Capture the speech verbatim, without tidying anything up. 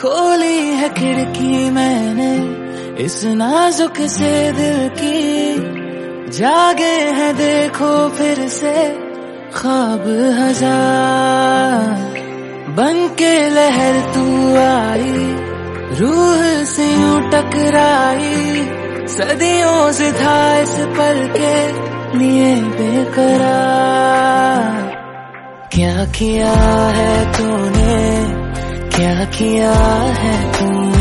खोली है खिड़की मैंने इस नाजुक से दिल की, जागे हैं देखो फिर से ख्वाब हजार। बन के लहर तू आई, रूह से यूं टकराई, सदियों से था इस पल के लिए बेकरार। क्या किया है तूने, क्या किया है तूने।